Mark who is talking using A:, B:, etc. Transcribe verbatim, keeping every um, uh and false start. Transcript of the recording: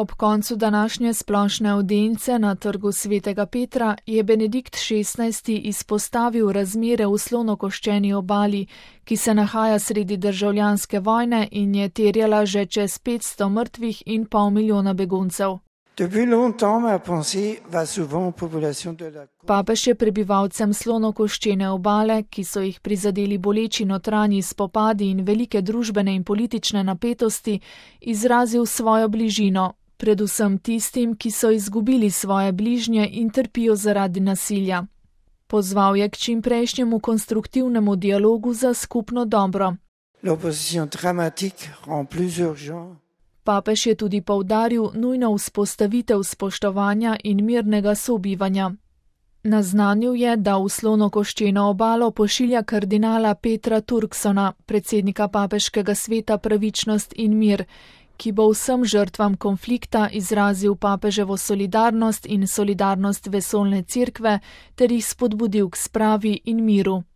A: Ob koncu današnje splošne avdience na trgu Svetega Petra je Benedikt šestnajsti izpostavil razmere v Slonokoščeni obali, ki se nahaja sredi državljanske vojne in je terjala že čez petsto mrtvih in pol milijona beguncev. Papež je prebivalcem Slonokoščene obale, ki so jih prizadeli boleči notranji spopadi in velike družbene in politične napetosti, izrazil svojo bližino, predvsem tistim, ki so izgubili svoje bližnje in trpijo zaradi nasilja. Pozval je k čimprejšnjemu konstruktivnemu dialogu za skupno dobro. Papež je tudi poudaril nujno vzpostavitev spoštovanja in mirnega sobivanja. Naznanil je, da v Slonokoščeno obalo pošilja kardinala Petra Turksona, predsednika papeškega sveta Pravičnost in mir, ki bo vsem žrtvam konflikta izrazil papeževo solidarnost in solidarnost vesoljne cerkve ter jih spodbudil k spravi in miru.